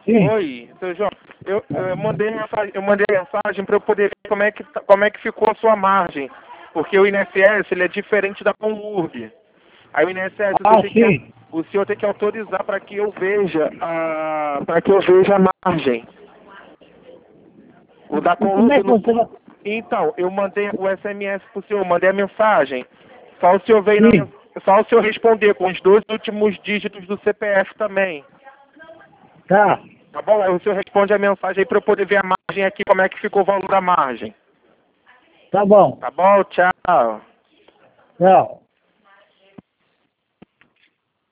Sim. Oi, seu João. Eu mandei mensagem para eu poder ver como é que ficou a sua margem. Porque o INSS ele é diferente da Conurb. Aí o INSS Sim. o senhor tem que autorizar para que eu veja a margem. O da E como é Conurb que você vai... Então, eu mandei o SMS pro senhor, mandei a mensagem. Só o senhor veio Sim. só o senhor responder com os 2 últimos dígitos do CPF também. Tá. Tá bom? Aí o senhor responde a mensagem aí para eu poder ver a margem aqui, como é que ficou o valor da margem. Tá bom. Tá bom? Tchau. Tchau.